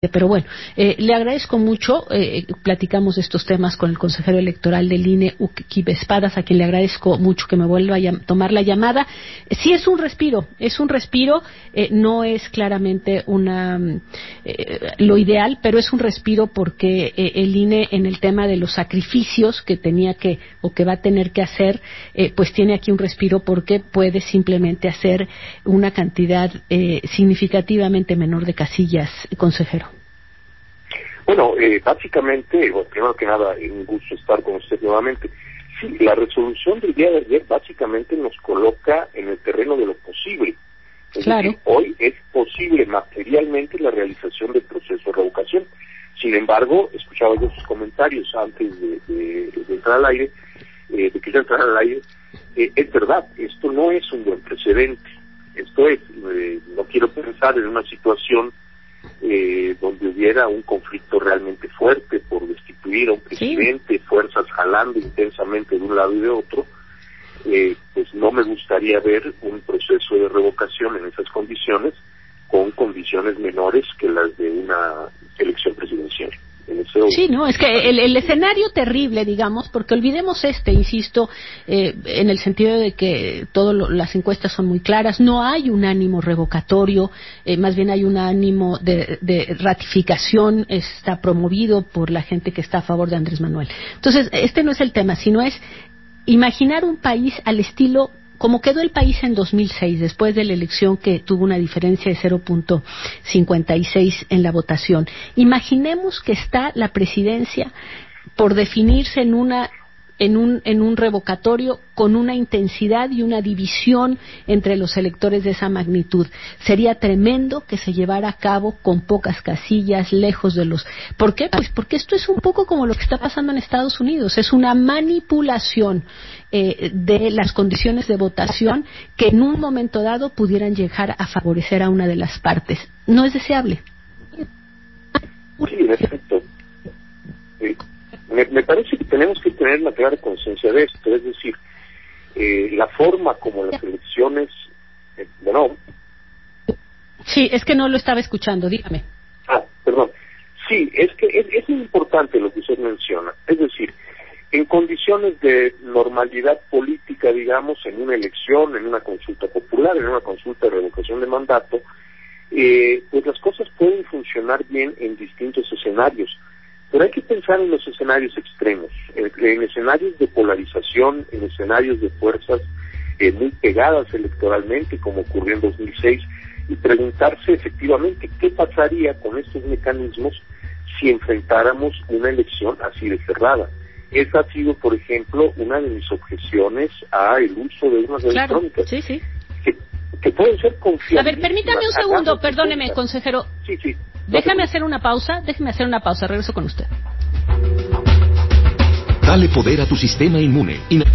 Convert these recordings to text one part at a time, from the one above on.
Pero bueno, le agradezco mucho. Platicamos de estos temas con el consejero electoral del INE, Uki Espadas, a quien le agradezco mucho que me vuelva a tomar la llamada. Sí, es un respiro, no es claramente lo ideal, pero es un respiro porque el INE, en el tema de los sacrificios que tenía que o que va a tener que hacer, pues tiene aquí un respiro porque puede simplemente hacer una cantidad significativamente menor de casillas, consejero. Bueno, básicamente, primero que nada, un gusto estar con usted nuevamente. Sí, la resolución del día de ayer básicamente nos coloca en el terreno de lo posible. Es decir, hoy es posible materialmente la realización del proceso de revocación. Sin embargo, escuchaba yo sus comentarios antes de entrar al aire, de que ya entrara al aire. Es verdad, esto no es un buen precedente. Esto es, no quiero pensar en una situación donde hubiera un conflicto realmente fuerte por destituir a un presidente, fuerzas jalando intensamente de un lado y de otro, pues no me gustaría ver un proceso de revocación en esas condiciones, con condiciones menores que las de una elección presidencial. Sí, no, es que el escenario terrible, digamos, porque olvidemos insisto, en el sentido de que las encuestas son muy claras, no hay un ánimo revocatorio, más bien hay un ánimo de ratificación, está promovido por la gente que está a favor de Andrés Manuel. Entonces, no es el tema, sino es imaginar un país al estilo como quedó el país en 2006, después de la elección que tuvo una diferencia de 0.56 en la votación. Imaginemos que está la presidencia por definirse en un revocatorio con una intensidad y una división entre los electores de esa magnitud. Sería tremendo que se llevara a cabo con pocas casillas, lejos de los... ¿Por qué? Pues porque esto es un poco como lo que está pasando en Estados Unidos. Es una manipulación de las condiciones de votación que en un momento dado pudieran llegar a favorecer a una de las partes. No es deseable. Sí, en efecto. Me parece que tenemos que tener una clara conciencia de esto, es decir, la forma como las elecciones... bueno. Sí, es que no lo estaba escuchando, dígame. Perdón. Sí, es que es muy importante lo que usted menciona, es decir, en condiciones de normalidad política, digamos, en una elección, en una consulta popular, en una consulta de revocación de mandato, pues las cosas pueden funcionar bien en distintos escenarios. Pero hay que pensar en los escenarios extremos, en escenarios de polarización, en escenarios de fuerzas muy pegadas electoralmente, como ocurrió en 2006, y preguntarse efectivamente qué pasaría con estos mecanismos si enfrentáramos una elección así de cerrada. Esa ha sido, por ejemplo, una de mis objeciones al uso de urnas electrónicas. Sí, sí. Que pueden ser confiables. A ver, permítame un segundo, perdóneme, consejero. Sí. Déjame hacer una pausa, regreso con usted. Dale poder a tu sistema inmune.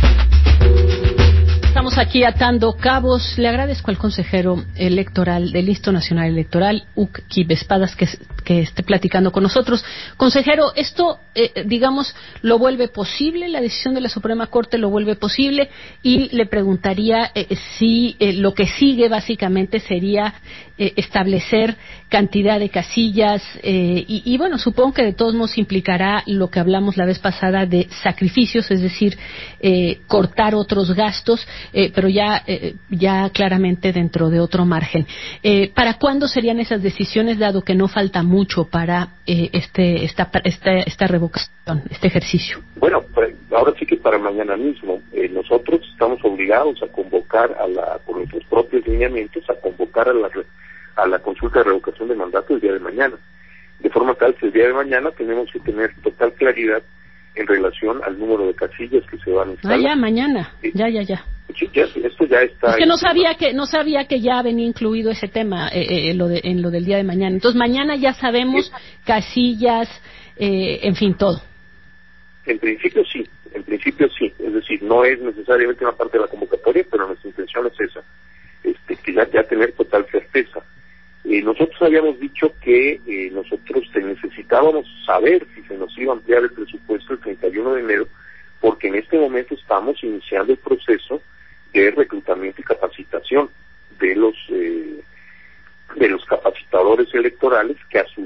Estamos aquí atando cabos. Le agradezco al consejero electoral del Instituto Nacional Electoral, Uki Espadas, que esté platicando con nosotros. Consejero, esto, digamos, lo vuelve posible, la decisión de la Suprema Corte lo vuelve posible, y le preguntaría si lo que sigue básicamente sería establecer cantidad de casillas, y bueno, supongo que de todos modos implicará lo que hablamos la vez pasada de sacrificios, es decir, cortar otros gastos, pero ya claramente dentro de otro margen. ¿Para cuándo serían esas decisiones, dado que no falta mucho para esta revocación, este ejercicio? Bueno, ahora sí que para mañana mismo. Nosotros estamos obligados a convocar por nuestros propios lineamientos, a convocar a la consulta de revocación de mandato el día de mañana. De forma tal que el día de mañana tenemos que tener total claridad en relación al número de casillas que se van a instalar. Ya, mañana. Ya. Sí, esto ya está. Es que no sabía que ya venía incluido ese tema en lo del día de mañana. Entonces mañana ya sabemos casillas, en fin, todo. En principio sí. Es decir, no es necesariamente una parte de la convocatoria, pero nuestra intención es esa, que ya tener total certeza. Nosotros habíamos dicho que nosotros necesitábamos saber si se nos iba a ampliar el presupuesto el 31 de enero, porque en este momento estamos iniciando el proceso de reclutamiento y capacitación de los capacitadores electorales, que a su vez serán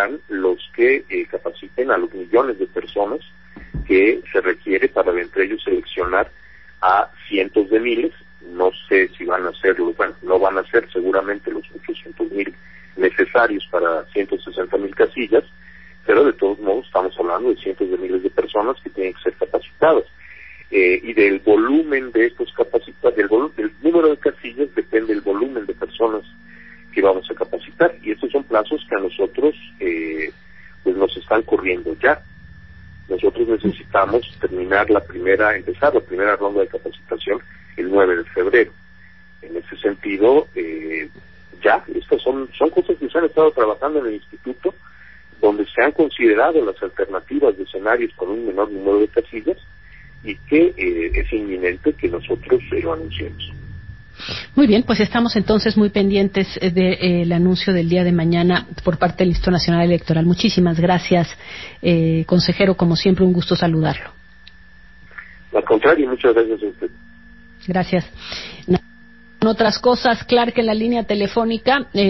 serán los que capaciten a los millones de personas que se requiere para de entre ellos seleccionar a cientos de miles. No sé si van a hacerlo, bueno, no van a ser seguramente los 800,000 necesarios para 160,000 casillas, pero de todos modos estamos hablando de cientos de miles de personas que tienen que ser capacitadas. Y del volumen de estos capacitados, del número de casillas depende el volumen de personas que vamos a capacitar, y estos son plazos que a nosotros pues nos están corriendo ya. Nosotros necesitamos empezar la primera ronda de capacitación el 9 de febrero. En ese sentido, ya, estas son cosas que se han estado trabajando en el instituto, donde se han considerado las alternativas de escenarios con un menor número de casillas, y que es inminente que nosotros lo anunciemos. Muy bien, pues estamos entonces muy pendientes del anuncio del día de mañana por parte del Instituto Nacional Electoral. Muchísimas gracias, consejero, como siempre un gusto saludarlo. Al contrario, muchas gracias a usted. Gracias. En otras cosas, Clark, en la línea telefónica.